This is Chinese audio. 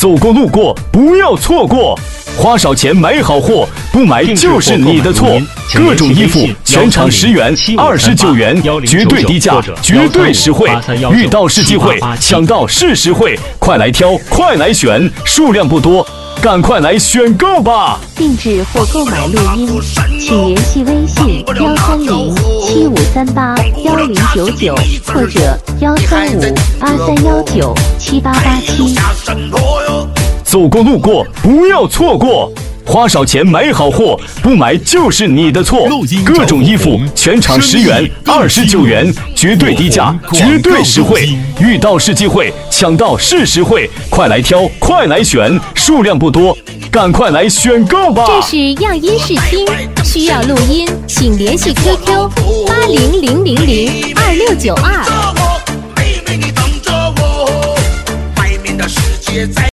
走过路过不要错过，花少钱买好货，不买就是你的错。各种衣服全场10元、29元，绝对低价，绝对实惠。遇到是机会，抢到是实惠，快来挑，快来选，数量不多，赶快来选购吧！ 定制或购买录音，请联系微信13075381099或者13583197887。 走过路过不要错过，花少钱买好货，不买就是你的错。各种衣服全场10元、29元，绝对低价，绝对实惠。遇到是机会，抢到是实惠，快来挑，快来选，数量不多，赶快来选购吧！ 这是样音试听，需要录音，请联系 QQ800002692。